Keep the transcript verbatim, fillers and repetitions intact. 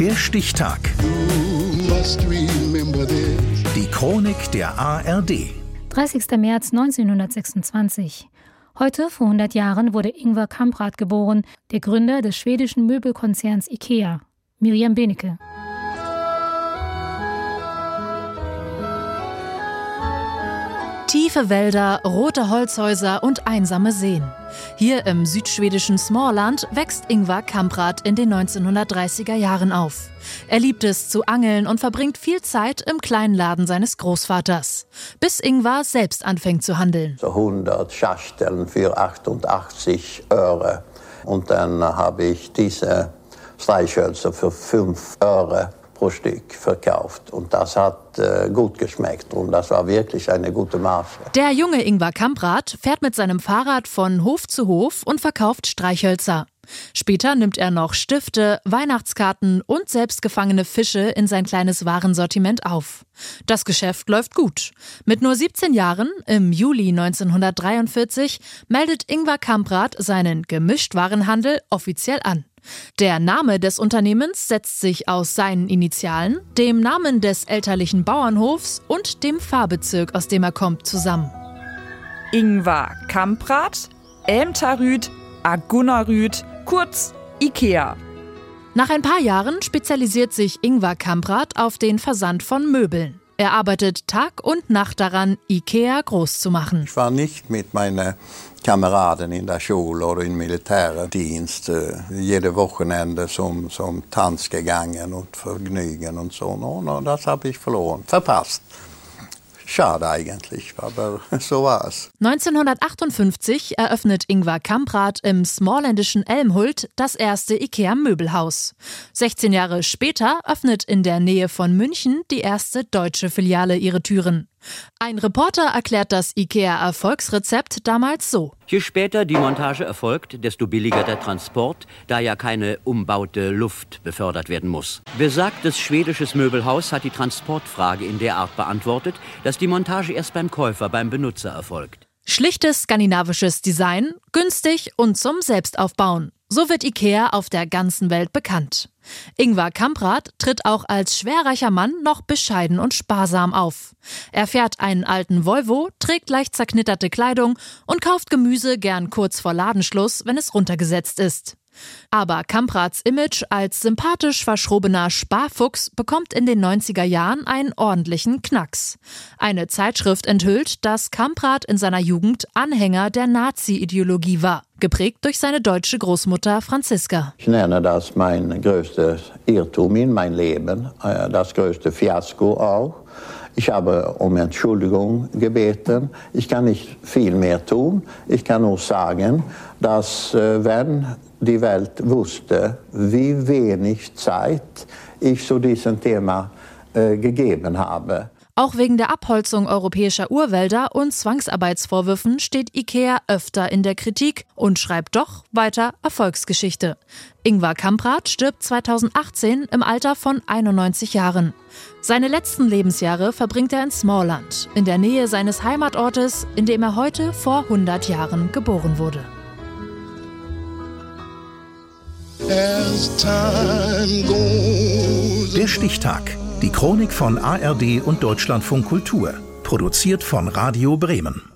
Der Stichtag. Die Chronik der A R D. dreißigster März neunzehnhundertsechsundzwanzig. Heute, vor hundert Jahren, wurde Ingvar Kamprad geboren, der Gründer des schwedischen Möbelkonzerns IKEA. Miriam Benecke. Tiefe Wälder, rote Holzhäuser und einsame Seen. Hier im südschwedischen Småland wächst Ingvar Kamprad in den neunzehnhundertdreißiger Jahren auf. Er liebt es zu angeln und verbringt viel Zeit im kleinen Laden seines Großvaters. Bis Ingvar selbst anfängt zu handeln. So hundert Schachteln für achtundachtzig Öre. Und dann habe ich diese Streichhölzer für fünf Öre pro Stück verkauft. Und das hat äh, gut geschmeckt und das war wirklich eine gute Marge. Der junge Ingvar Kamprad fährt mit seinem Fahrrad von Hof zu Hof und verkauft Streichhölzer. Später nimmt er noch Stifte, Weihnachtskarten und selbstgefangene Fische in sein kleines Warensortiment auf. Das Geschäft läuft gut. Mit nur siebzehn Jahren, im Juli neunzehnhundertdreiundvierzig, meldet Ingvar Kamprad seinen Gemischtwarenhandel offiziell an. Der Name des Unternehmens setzt sich aus seinen Initialen, dem Namen des elterlichen Bauernhofs und dem Pfarrbezirk, aus dem er kommt, zusammen. Ingvar Kamprad, Elmtaryd, Agunnaryd, kurz IKEA. Nach ein paar Jahren spezialisiert sich Ingvar Kamprad auf den Versand von Möbeln. Er arbeitet Tag und Nacht daran, IKEA groß zu machen. Ich war nicht mit meinen Kameraden in der Schule oder im Militärdienst äh, jede Wochenende zum, zum Tanz gegangen und Vergnügen und so. Und das habe ich verloren, verpasst. Schade eigentlich, aber so war es. neunzehnhundertachtundfünfzig eröffnet Ingvar Kamprad im småländischen Älmhult das erste IKEA-Möbelhaus. sechzehn Jahre später öffnet in der Nähe von München die erste deutsche Filiale ihre Türen. Ein Reporter erklärt das IKEA-Erfolgsrezept damals so. Je später die Montage erfolgt, desto billiger der Transport, da ja keine umbaute Luft befördert werden muss. Besagtes schwedisches Möbelhaus hat die Transportfrage in der Art beantwortet, dass die Montage erst beim Käufer, beim Benutzer erfolgt. Schlichtes skandinavisches Design, günstig und zum Selbstaufbauen. So wird IKEA auf der ganzen Welt bekannt. Ingvar Kamprad tritt auch als schwerreicher Mann noch bescheiden und sparsam auf. Er fährt einen alten Volvo, trägt leicht zerknitterte Kleidung und kauft Gemüse gern kurz vor Ladenschluss, wenn es runtergesetzt ist. Aber Kamprads Image als sympathisch verschrobener Sparfuchs bekommt in den neunziger Jahren einen ordentlichen Knacks. Eine Zeitschrift enthüllt, dass Kamprad in seiner Jugend Anhänger der Nazi-Ideologie war, geprägt durch seine deutsche Großmutter Franziska. Ich nenne das mein größtes Irrtum in mein Leben, das größte Fiasko auch. Ich habe um Entschuldigung gebeten. Ich kann nicht viel mehr tun. Ich kann nur sagen, dass wenn die Welt wusste, wie wenig Zeit ich zu diesem Thema äh, gegeben habe. Auch wegen der Abholzung europäischer Urwälder und Zwangsarbeitsvorwürfen steht IKEA öfter in der Kritik und schreibt doch weiter Erfolgsgeschichte. Ingvar Kamprad stirbt zweitausendachtzehn im Alter von einundneunzig Jahren. Seine letzten Lebensjahre verbringt er in Småland, in der Nähe seines Heimatortes, in dem er heute vor hundert Jahren geboren wurde. Der Stichtag. Die Chronik von A R D und Deutschlandfunk Kultur. Produziert von Radio Bremen.